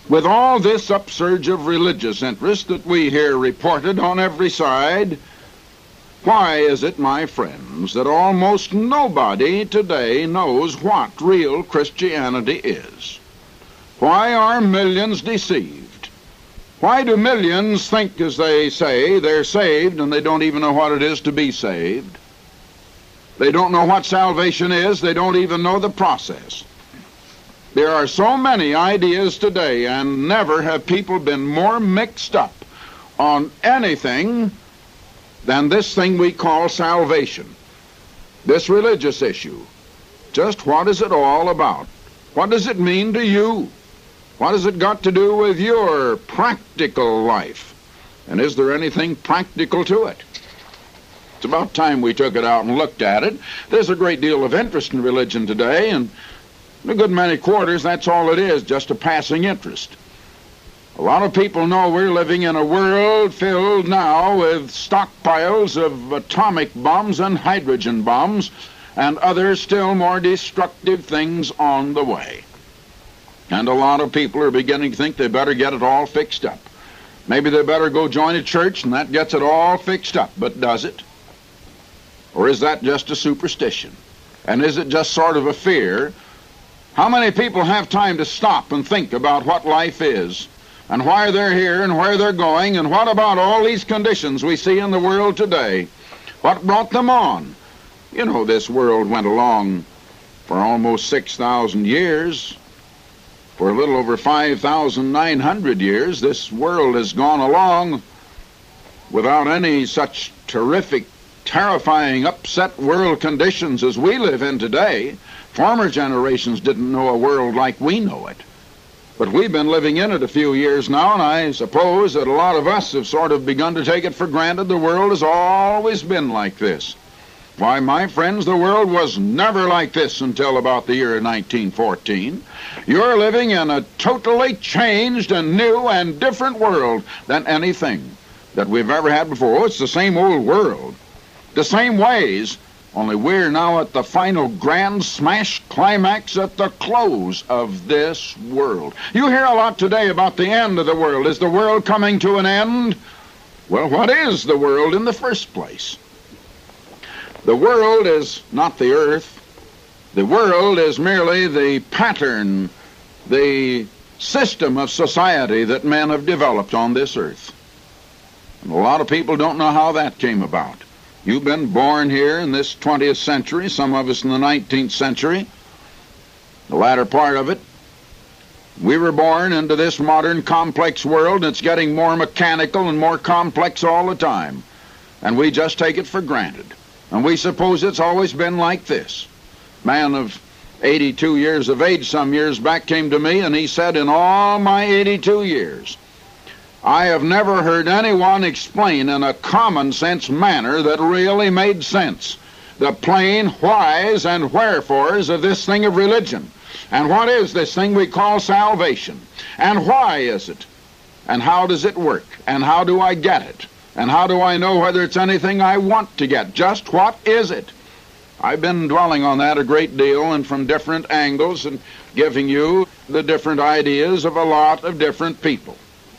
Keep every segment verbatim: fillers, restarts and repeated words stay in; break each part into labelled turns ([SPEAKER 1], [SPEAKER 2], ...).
[SPEAKER 1] With all this upsurge of religious interest that we hear reported on every side, why is it, my friends, that almost nobody today knows what real Christianity is? Why are millions deceived? Why do millions think, as they say, they're saved and they don't even know what it is to be saved? They don't know what salvation is. They don't even know the process. There are so many ideas today, and never have people been more mixed up on anything than this thing we call salvation, this religious issue. Just what is it all about? What does it mean to you? What has it got to do with your practical life? And is there anything practical to it? It's about time we took it out and looked at it. There's a great deal of interest in religion today, and in a good many quarters, that's all it is, just a passing interest. A lot of people know we're living in a world filled now with stockpiles of atomic bombs and hydrogen bombs and other still more destructive things on the way. And a lot of people are beginning to think they better get it all fixed up. Maybe they better go join a church and that gets it all fixed up. But does it? Or is that just a superstition? And is it just sort of a fear? How many people have time to stop and think about what life is and why they're here and where they're going, and what about all these conditions we see in the world today? What brought them on? You know, this world went along for almost six thousand years. For a little over five thousand nine hundred years, this world has gone along without any such terrific, terrifying, upset world conditions as we live in today. Former generations didn't know a world like we know it. But we've been living in it a few years now, and I suppose that a lot of us have sort of begun to take it for granted the world has always been like this. Why, my friends, the world was never like this until about the year nineteen fourteen. You're living in a totally changed and new and different world than anything that we've ever had before. Oh, it's the same old world, the same ways, only we're now at the final grand smash climax at the close of this world. You hear a lot today about the end of the world. Is the world coming to an end? Well, what is the world in the first place? The world is not the earth. The world is merely the pattern, the system of society that men have developed on this earth. And a lot of people don't know how that came about. You've been born here in this twentieth century, some of us in the nineteenth century, the latter part of it. We were born into this modern complex world, and it's getting more mechanical and more complex all the time. And we just take it for granted. And we suppose it's always been like this. A man of eighty-two years of age some years back came to me, and he said, in all my eighty-two years, I have never heard anyone explain in a common sense manner that really made sense the plain whys and wherefores of this thing of religion. And what is this thing we call salvation? And why is it? And how does it work? And how do I get it? And how do I know whether it's anything I want to get? Just what is it? I've been dwelling on that a great deal and from different angles and giving you the different ideas of a lot of different people.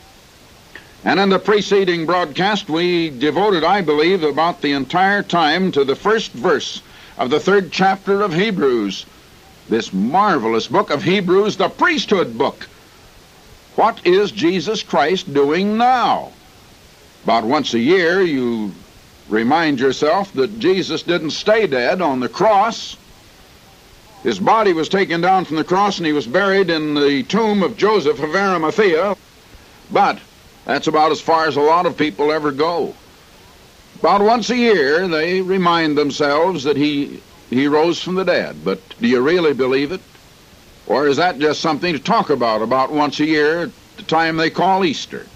[SPEAKER 1] And in the preceding broadcast, we devoted, I believe, about the entire time to the first verse of the third chapter of Hebrews, this marvelous book of Hebrews, the priesthood book. What is Jesus Christ doing now? About once a year, you remind yourself that Jesus didn't stay dead on the cross. His body was taken down from the cross, and he was buried in the tomb of Joseph of Arimathea. But that's about as far as a lot of people ever go. About once a year, they remind themselves that he, he rose from the dead. But do you really believe it? Or is that just something to talk about, about once a year at the time they call Easter?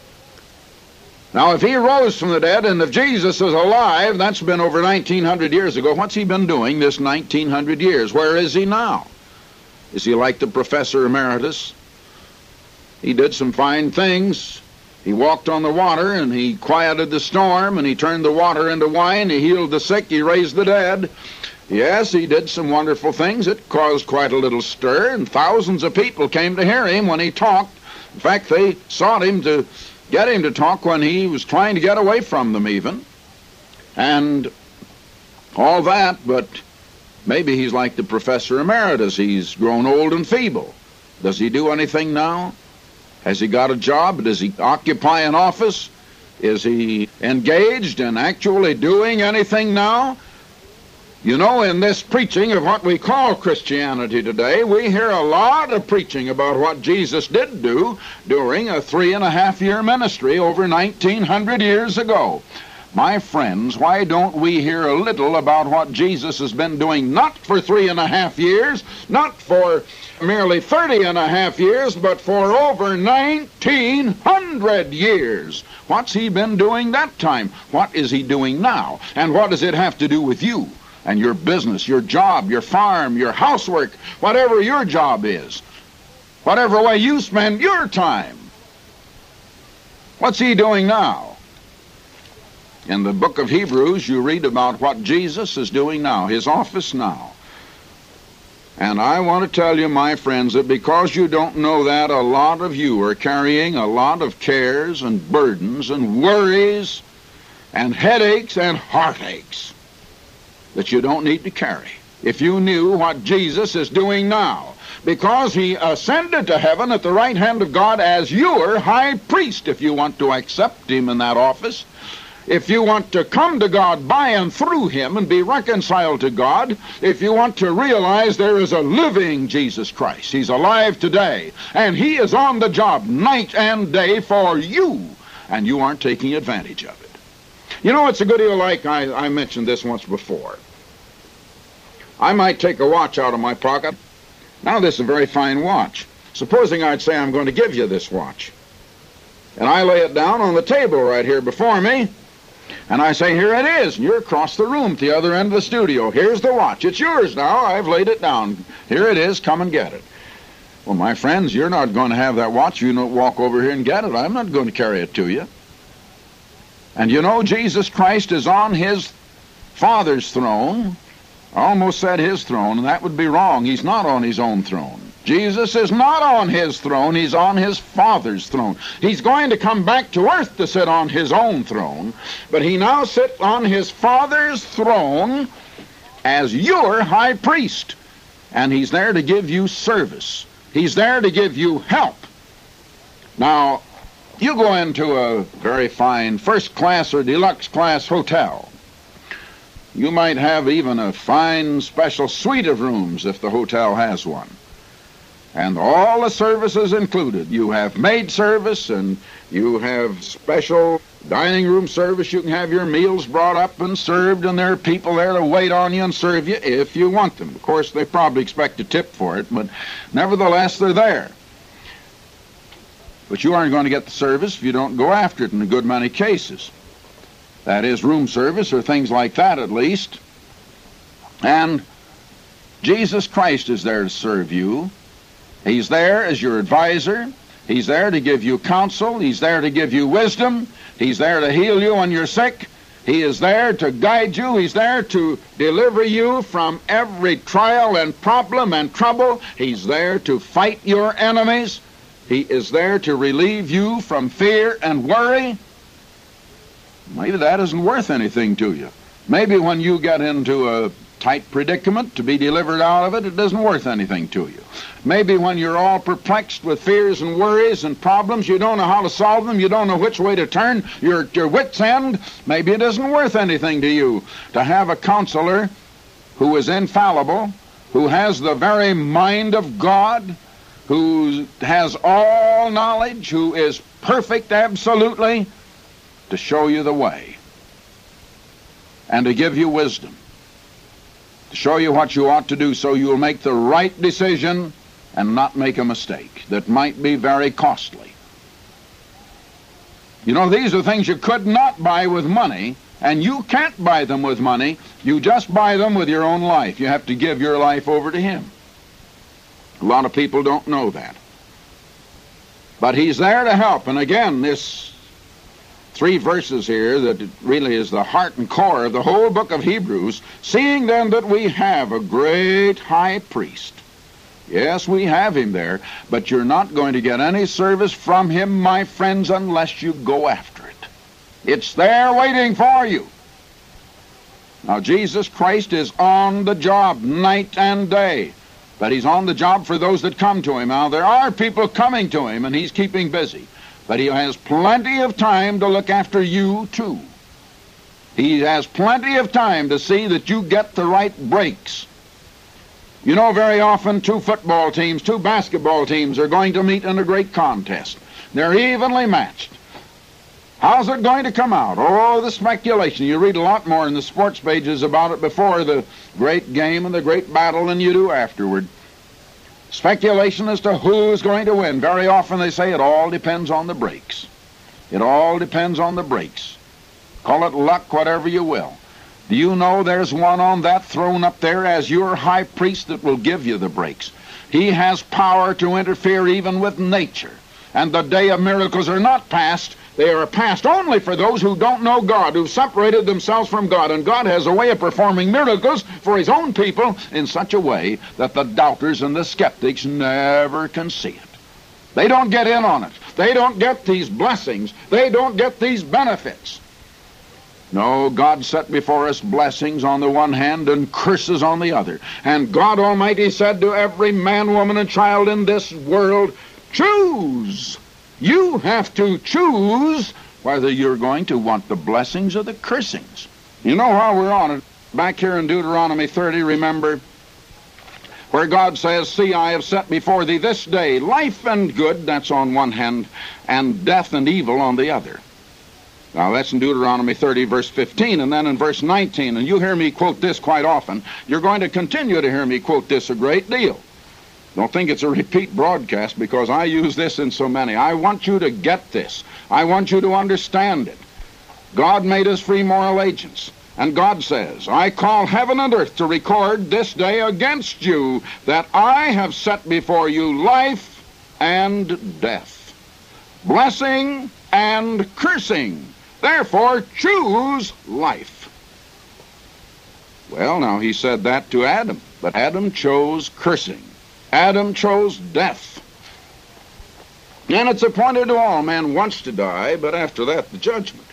[SPEAKER 1] Now, if he rose from the dead, and if Jesus is alive, that's been over nineteen hundred years ago. What's he been doing this nineteen hundred years? Where is he now? Is he like the professor emeritus? He did some fine things. He walked on the water, and he quieted the storm, and he turned the water into wine. He healed the sick. He raised the dead. Yes, he did some wonderful things. It caused quite a little stir, and thousands of people came to hear him when he talked In fact, they sought him to get him to talk when he was trying to get away from them even. And all that, but maybe he's like the professor emeritus. He's grown old and feeble. Does he do anything now? Has he got a job? Does he occupy an office? Is he engaged in actually doing anything now? You know, in this preaching of what we call Christianity today, we hear a lot of preaching about what Jesus did do during a three and a half year ministry over nineteen hundred years ago. My friends, why don't we hear a little about what Jesus has been doing, not for three and a half years, not for merely thirty and a half years, but for over nineteen hundred years? What's he been doing that time? What is he doing now? And what does it have to do with you and your business, your job, your farm, your housework, whatever your job is, whatever way you spend your time? What's he doing now? In the book of Hebrews, you read about what Jesus is doing now, his office now. And I want to tell you, my friends, that because you don't know that, a lot of you are carrying a lot of cares and burdens and worries and headaches and heartaches that you don't need to carry. If you knew what Jesus is doing now, because he ascended to heaven at the right hand of God as your high priest, if you want to accept him in that office, if you want to come to God by and through him and be reconciled to God, if you want to realize there is a living Jesus Christ, he's alive today, and he is on the job night and day for you, and you aren't taking advantage of it. You know, it's a good deal like, I, I mentioned this once before. I might take a watch out of my pocket. Now, this is a very fine watch. Supposing I'd say I'm going to give you this watch, and I lay it down on the table right here before me, and I say, here it is, and you're across the room at the other end of the studio. Here's the watch. It's yours now. I've laid it down. Here it is. Come and get it. Well, my friends, you're not going to have that watch. You don't walk over here and get it. I'm not going to carry it to you. And you know, Jesus Christ is on his Father's throne. I almost said his throne, and that would be wrong. He's not on his own throne. Jesus is not on his throne. He's on his Father's throne. He's going to come back to earth to sit on his own throne, but he now sits on his Father's throne as your high priest, and he's there to give you service. He's there to give you help. Now, you go into a very fine first-class or deluxe-class hotel. You might have even a fine special suite of rooms if the hotel has one. And all the services included. You have maid service, and you have special dining room service. You can have your meals brought up and served, and there are people there to wait on you and serve you if you want them. Of course, they probably expect a tip for it, but nevertheless, they're there. But you aren't going to get the service if you don't go after it in a good many cases. That is, room service or things like that, at least. And Jesus Christ is there to serve you. He's there as your advisor. He's there to give you counsel. He's there to give you wisdom. He's there to heal you when you're sick. He is there to guide you. He's there to deliver you from every trial and problem and trouble. He's there to fight your enemies. He is there to relieve you from fear and worry. Maybe that isn't worth anything to you. Maybe when you get into a tight predicament to be delivered out of it, it isn't worth anything to you. Maybe when you're all perplexed with fears and worries and problems, you don't know how to solve them, you don't know which way to turn, you're at your wit's end, maybe it isn't worth anything to you to have a counselor who is infallible, who has the very mind of God, who has all knowledge, who is perfect absolutely, to show you the way and to give you wisdom, to show you what you ought to do so you'll make the right decision and not make a mistake that might be very costly. You know, these are things you could not buy with money, and you can't buy them with money. You just buy them with your own life. You have to give your life over to him. A lot of people don't know that. But he's there to help. And again, this three verses here that really is the heart and core of the whole book of Hebrews. Seeing then that we have a great high priest Yes, we have him there, but you're not going to get any service from him, my friends, unless you go after it. It's there waiting for you. Now, Jesus Christ is on the job night and day, but he's on the job for those that come to him. Now, there are people coming to him, and he's keeping busy, but he has plenty of time to look after you, too. He has plenty of time to see that you get the right breaks. You know, very often two football teams, two basketball teams are going to meet in a great contest. They're evenly matched. How's it going to come out? Oh, the speculation. You read a lot more in the sports pages about it before the great game and the great battle than you do afterward. Speculation as to who's going to win. Very often they say it all depends on the breaks. It all depends on the breaks. Call it luck, whatever you will. Do you know there's one on that throne up there as your high priest that will give you the breaks? He has power to interfere even with nature. And the day of miracles are not past. They are past only for those who don't know God, who've separated themselves from God. And God has a way of performing miracles for his own people in such a way that the doubters and the skeptics never can see it. They don't get in on it. They don't get these blessings. They don't get these benefits. No, God set before us blessings on the one hand and curses on the other. And God Almighty said to every man, woman, and child in this world, choose. You have to choose whether you're going to want the blessings or the cursings. You know, while we're on it, back here in Deuteronomy thirty, remember, where God says, see, I have set before thee this day life and good, that's on one hand, and death and evil on the other. Now, that's in Deuteronomy thirty, verse fifteen, and then in verse nineteen, and you hear me quote this quite often. You're going to continue to hear me quote this a great deal. Don't think it's a repeat broadcast, because I use this in so many. I want you to get this. I want you to understand it. God made us free moral agents, and God says, I call heaven and earth to record this day against you that I have set before you life and death, blessing and cursing. Therefore, choose life. Well, now, he said that to Adam, but Adam chose cursing. Adam chose death. And it's appointed to all man once to die, but after that, the judgment.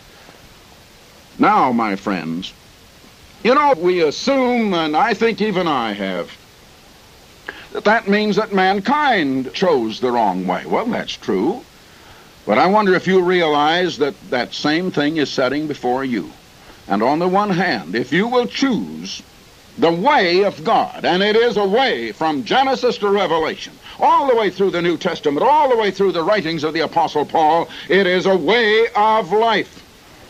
[SPEAKER 1] Now, my friends, you know, we assume, and I think even I have, that that means that mankind chose the wrong way. Well, that's true. But I wonder if you realize that that same thing is setting before you. And on the one hand, if you will choose the way of God, and it is a way from Genesis to Revelation, all the way through the New Testament, all the way through the writings of the Apostle Paul, it is a way of life.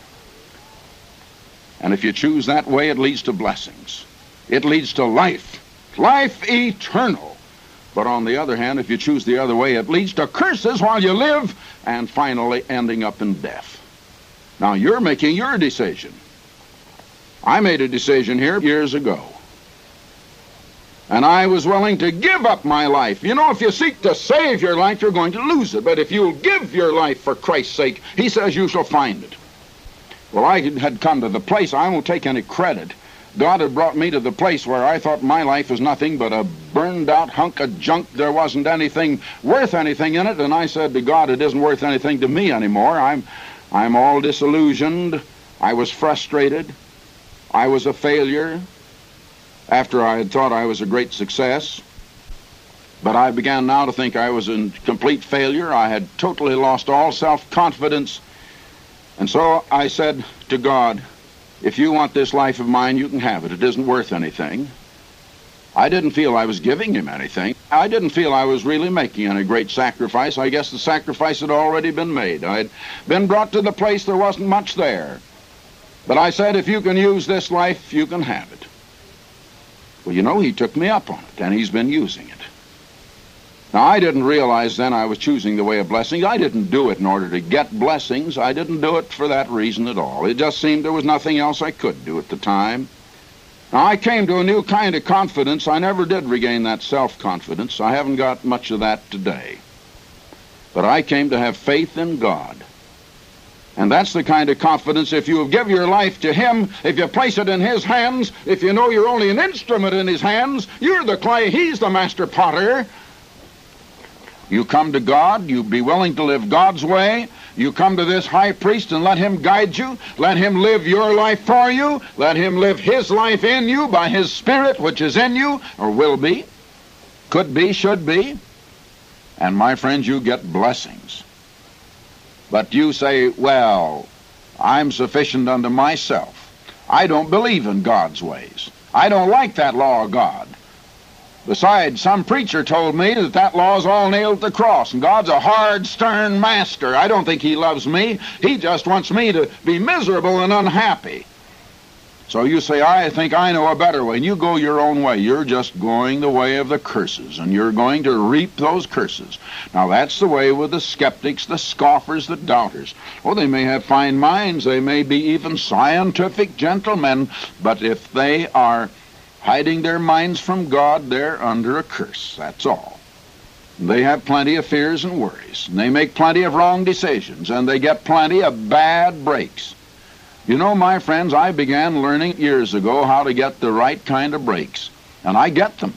[SPEAKER 1] And if you choose that way, it leads to blessings. It leads to life, life eternal. But on the other hand, if you choose the other way, it leads to curses while you live, and finally ending up in death. Now, you're making your decision. I made a decision here years ago. And I was willing to give up my life. You know, if you seek to save your life, you're going to lose it. But if you'll give your life for Christ's sake, he says you shall find it. Well, I had come to the place, I won't take any credit. God had brought me to the place where I thought my life was nothing but a burned-out hunk of junk. There wasn't anything worth anything in it. And I said to God, it isn't worth anything to me anymore. I'm, I'm all disillusioned. I was frustrated. I was a failure after I had thought I was a great success. But I began now to think I was in complete failure. I had totally lost all self-confidence. And so I said to God, if you want this life of mine, you can have it. It isn't worth anything. I didn't feel I was giving him anything. I didn't feel I was really making any great sacrifice. I guess the sacrifice had already been made. I'd been brought to the place there wasn't much there. But I said, if you can use this life, you can have it. Well, you know, he took me up on it, and he's been using it. Now, I didn't realize then I was choosing the way of blessings. I didn't do it in order to get blessings. I didn't do it for that reason at all. It just seemed there was nothing else I could do at the time. Now, I came to a new kind of confidence. I never did regain that self-confidence. I haven't got much of that today. But I came to have faith in God. And that's the kind of confidence, if you give your life to him, if you place it in his hands, if you know you're only an instrument in his hands, you're the clay, he's the master potter. You come to God, you be willing to live God's way. You come to this high priest and let him guide you. Let him live your life for you. Let him live his life in you by his Spirit, which is in you, or will be, could be, should be. And my friends, you get blessings. But you say, well, I'm sufficient unto myself. I don't believe in God's ways. I don't like that law of God. Besides, some preacher told me that that law is all nailed to the cross, and God's a hard, stern master. I don't think he loves me. He just wants me to be miserable and unhappy. So you say, I think I know a better way, and you go your own way. You're just going the way of the curses, and you're going to reap those curses. Now that's the way with the skeptics, the scoffers, the doubters. Oh, they may have fine minds, they may be even scientific gentlemen, but if they are hiding their minds from God, they're under a curse, that's all. They have plenty of fears and worries, and they make plenty of wrong decisions, and they get plenty of bad breaks. You know, my friends, I began learning years ago how to get the right kind of breaks, and I get them.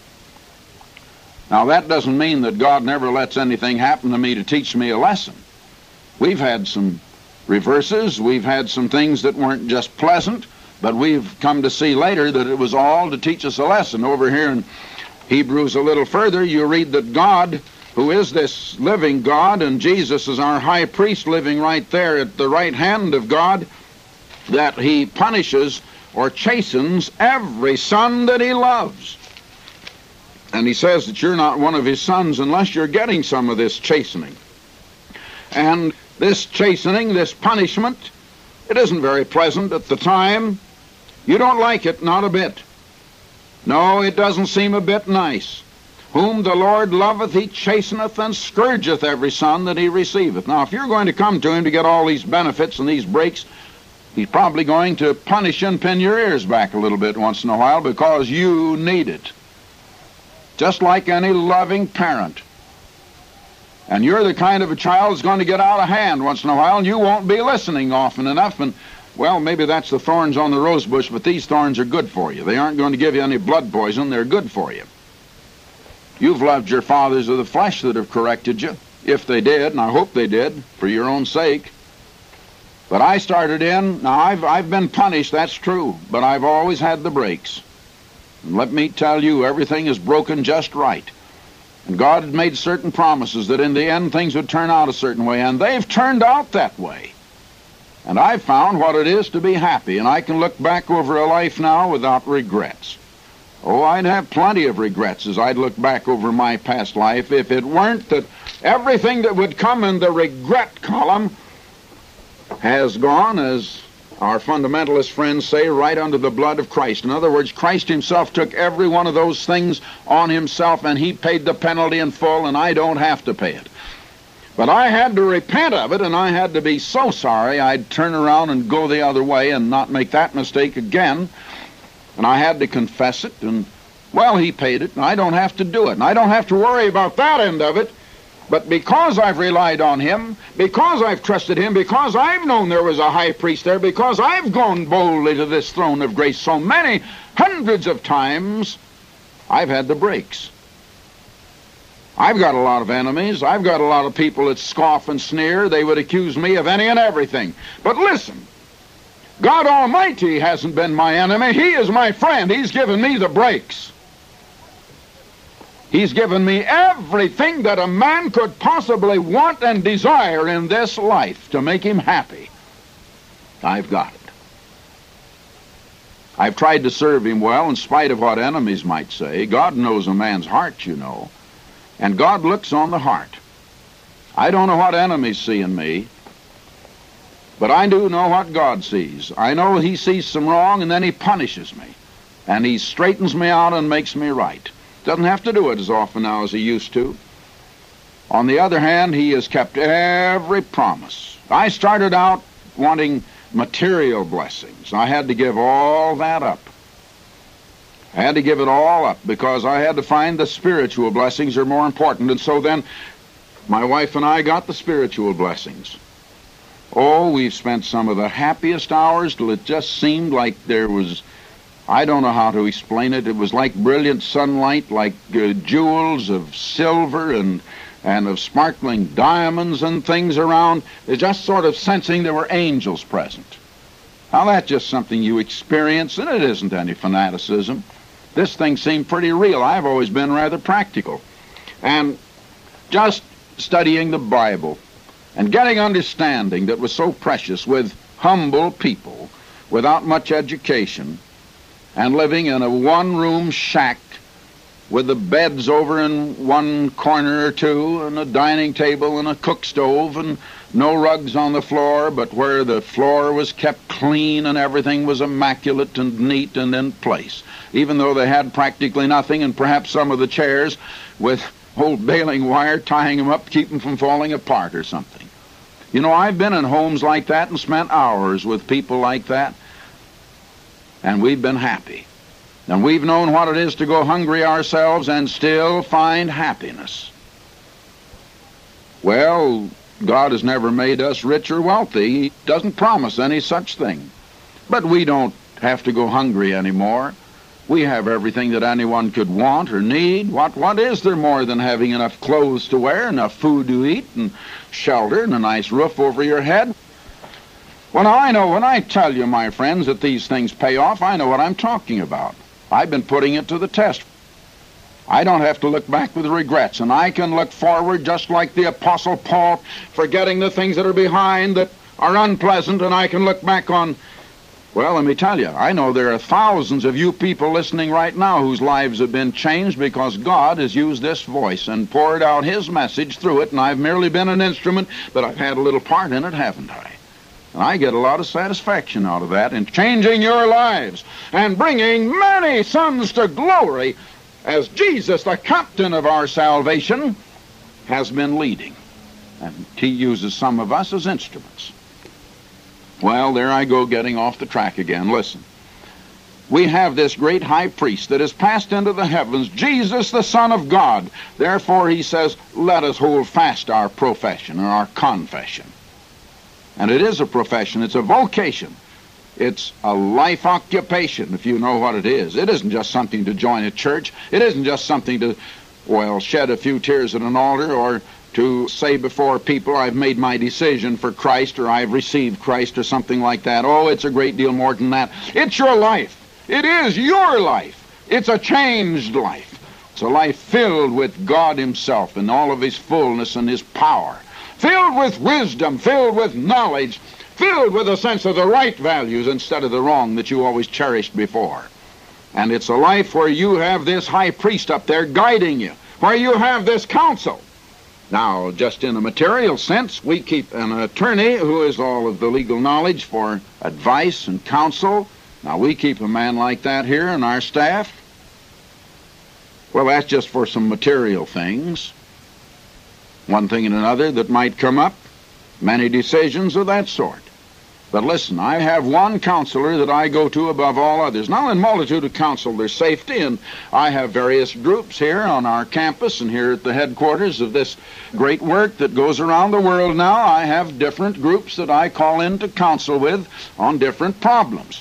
[SPEAKER 1] Now, that doesn't mean that God never lets anything happen to me to teach me a lesson. We've had some reverses, we've had some things that weren't just pleasant, but we've come to see later that it was all to teach us a lesson. Over here in Hebrews a little further, you read that God, who is this living God, and Jesus is our high priest living right there at the right hand of God, that he punishes or chastens every son that he loves. And he says that you're not one of his sons unless you're getting some of this chastening. And this chastening, this punishment, it isn't very pleasant at the time. You don't like it, not a bit. No, it doesn't seem a bit nice. Whom the Lord loveth, he chasteneth and scourgeth every son that he receiveth. Now, if you're going to come to him to get all these benefits and these breaks, he's probably going to punish you and pin your ears back a little bit once in a while because you need it. Just like any loving parent. And you're the kind of a child that's going to get out of hand once in a while, and you won't be listening often enough. And, well, maybe that's the thorns on the rose bush, but these thorns are good for you. They aren't going to give you any blood poison. They're good for you. You've loved your fathers of the flesh that have corrected you, if they did, and I hope they did, for your own sake. But I started in, now I've, I've been punished, that's true, but I've always had the breaks. And let me tell you, everything is broken just right. And God had made certain promises that in the end things would turn out a certain way, and they've turned out that way. And I've found what it is to be happy, and I can look back over a life now without regrets. Oh, I'd have plenty of regrets as I'd look back over my past life if it weren't that everything that would come in the regret column has gone, as our fundamentalist friends say, right under the blood of Christ. In other words, Christ himself took every one of those things on himself, and he paid the penalty in full, and I don't have to pay it. But I had to repent of it, and I had to be so sorry I'd turn around and go the other way and not make that mistake again. And I had to confess it, and, well, he paid it, and I don't have to do it. And I don't have to worry about that end of it. But because I've relied on him, because I've trusted him, because I've known there was a high priest there, because I've gone boldly to this throne of grace so many hundreds of times, I've had the breaks. I've got a lot of enemies. I've got a lot of people that scoff and sneer. They would accuse me of any and everything. But listen, God Almighty hasn't been my enemy. He is my friend. He's given me the breaks. He's given me everything that a man could possibly want and desire in this life to make him happy. I've got it. I've tried to serve him well in spite of what enemies might say. God knows a man's heart, you know. And God looks on the heart. I don't know what enemies see in me, but I do know what God sees. I know he sees some wrong, and then he punishes me. And he straightens me out and makes me right. Doesn't have to do it as often now as he used to. On the other hand, he has kept every promise. I started out wanting material blessings. I had to give all that up. I had to give it all up because I had to find the spiritual blessings are more important. And so then my wife and I got the spiritual blessings. Oh, we've spent some of the happiest hours till it just seemed like there was, I don't know how to explain it. It was like brilliant sunlight, like uh, jewels of silver and and of sparkling diamonds and things around, is just sort of sensing there were angels present. Now that's just something you experience, and it isn't any fanaticism. This thing seemed pretty real. I've always been rather practical. And just studying the Bible and getting understanding that was so precious with humble people without much education and living in a one-room shack with the beds over in one corner or two and a dining table and a cook stove and no rugs on the floor, but where the floor was kept clean and everything was immaculate and neat and in place, even though they had practically nothing, and perhaps some of the chairs with old baling wire tying them up to keep them from falling apart or something. You know, I've been in homes like that and spent hours with people like that, and we've been happy. And we've known what it is to go hungry ourselves and still find happiness. Well, God has never made us rich or wealthy. He doesn't promise any such thing. But we don't have to go hungry anymore. We have everything that anyone could want or need. What, what is there more than having enough clothes to wear, enough food to eat, and shelter, and a nice roof over your head? Well, now I know when I tell you, my friends, that these things pay off, I know what I'm talking about. I've been putting it to the test. I don't have to look back with regrets, and I can look forward just like the Apostle Paul, forgetting the things that are behind that are unpleasant, and I can look back on, well, let me tell you, I know there are thousands of you people listening right now whose lives have been changed because God has used this voice and poured out His message through it, and I've merely been an instrument, but I've had a little part in it, haven't I? And I get a lot of satisfaction out of that in changing your lives and bringing many sons to glory as Jesus, the captain of our salvation, has been leading. And He uses some of us as instruments. Well, there I go getting off the track again. Listen. We have this great high priest that has passed into the heavens, Jesus, the Son of God. Therefore, He says, let us hold fast our profession or our confession. And it is a profession. It's a vocation. It's a life occupation, if you know what it is. It isn't just something to join a church. It isn't just something to, well, shed a few tears at an altar or to say before people, I've made my decision for Christ or I've received Christ or something like that. Oh, it's a great deal more than that. It's your life. It is your life. It's a changed life. It's a life filled with God Himself and all of His fullness and His power. Filled with wisdom, filled with knowledge, filled with a sense of the right values instead of the wrong that you always cherished before. And it's a life where you have this high priest up there guiding you, where you have this counsel. Now, just in a material sense, we keep an attorney who has all of the legal knowledge for advice and counsel. Now, we keep a man like that here in our staff. Well, that's just for some material things. One thing and another that might come up, many decisions of that sort. But listen, I have one counselor that I go to above all others. Now, in multitude of counsel, there's safety, and I have various groups here on our campus and here at the headquarters of this great work that goes around the world now. I have different groups that I call in to counsel with on different problems.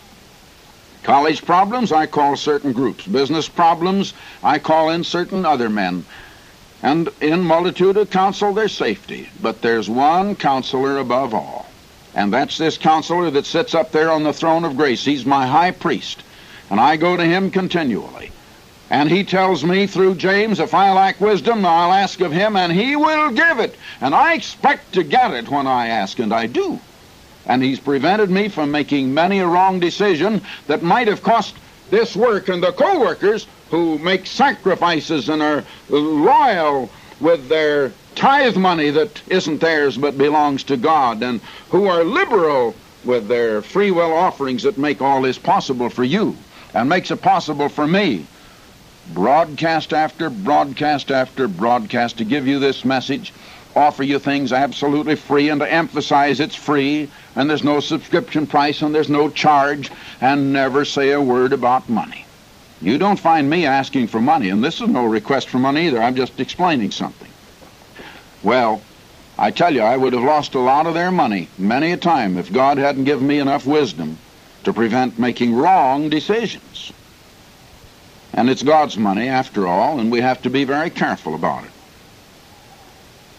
[SPEAKER 1] College problems, I call certain groups. Business problems, I call in certain other men. And in multitude of counsel, there's safety. But there's one counselor above all. And that's this counselor that sits up there on the throne of grace. He's my high priest. And I go to Him continually. And He tells me through James, if I lack wisdom, I'll ask of Him, and He will give it. And I expect to get it when I ask, and I do. And He's prevented me from making many a wrong decision that might have cost this work and the co-workers who make sacrifices and are loyal with their tithe money that isn't theirs but belongs to God, and who are liberal with their free will offerings that make all this possible for you and makes it possible for me. Broadcast after broadcast after broadcast to give you this message, offer you things absolutely free, and to emphasize it's free, and there's no subscription price, and there's no charge, and never say a word about money. You don't find me asking for money, and this is no request for money either. I'm just explaining something. Well, I tell you, I would have lost a lot of their money many a time if God hadn't given me enough wisdom to prevent making wrong decisions. And it's God's money, after all, and we have to be very careful about it.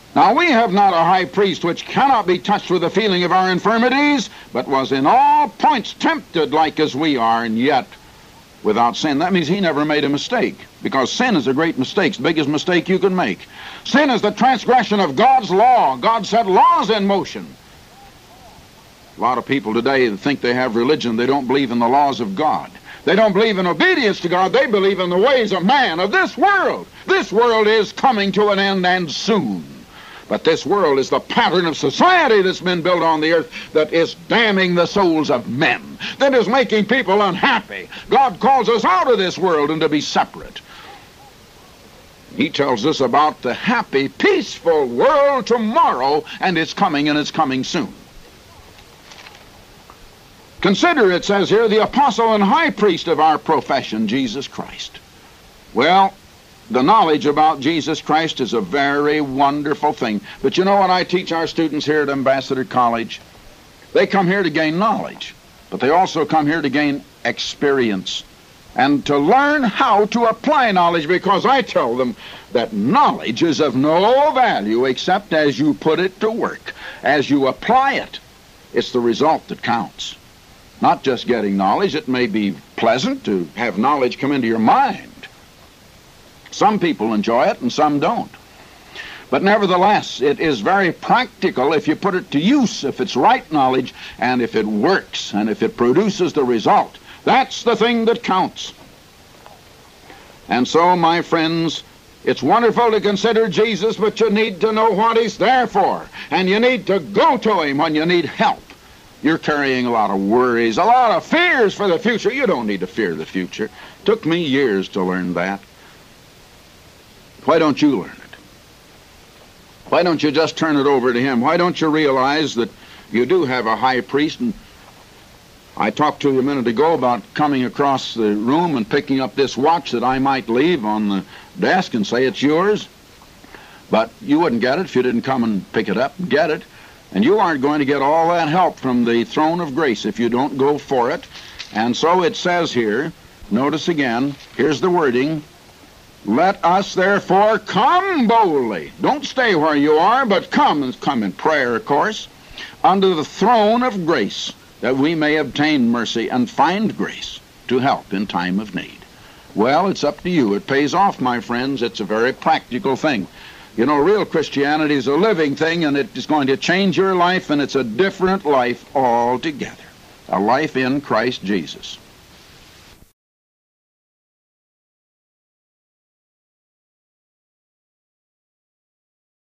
[SPEAKER 1] Now we have not a high priest which cannot be touched with the feeling of our infirmities, but was in all points tempted like as we are, and yet without sin. That means he never made a mistake, because sin is a great mistake. It's the biggest mistake you can make. Sin is the transgression of God's law. God set laws in motion. A lot of people today think they have religion. They don't believe in the laws of God. They don't believe in obedience to God. They believe in the ways of man, of this world. This world is coming to an end, and soon. But this world is the pattern of society that's been built on the earth that is damning the souls of men, that is making people unhappy. God calls us out of this world and to be separate. He tells us about the happy, peaceful world tomorrow, and it's coming, and it's coming soon. Consider, it says here, the apostle and high priest of our profession, Jesus Christ. Well, the knowledge about Jesus Christ is a very wonderful thing. But you know what I teach our students here at Ambassador College? They come here to gain knowledge, but they also come here to gain experience and to learn how to apply knowledge, because I tell them that knowledge is of no value except as you put it to work, as you apply it. It's the result that counts. Not just getting knowledge. It may be pleasant to have knowledge come into your mind. Some people enjoy it and some don't. But nevertheless, it is very practical if you put it to use, if it's right knowledge, and if it works, and if it produces the result. That's the thing that counts. And so, my friends, it's wonderful to consider Jesus, but you need to know what he's there for. And you need to go to him when you need help. You're carrying a lot of worries, a lot of fears for the future. You don't need to fear the future. It took me years to learn that. Why don't you learn it? Why don't you just turn it over to him? Why don't you realize that you do have a high priest? And I talked to you a minute ago about coming across the room and picking up this watch that I might leave on the desk and say it's yours. But you wouldn't get it if you didn't come and pick it up and get it. And you aren't going to get all that help from the throne of grace if you don't go for it. And so it says here, notice again, here's the wording, let us therefore come boldly. Don't stay where you are, but come, and come in prayer, of course, unto the throne of grace, that we may obtain mercy and find grace to help in time of need. Well, it's up to you. It pays off, my friends. It's a very practical thing. You know, real Christianity is a living thing, and it is going to change your life, and it's a different life altogether. A life in Christ Jesus.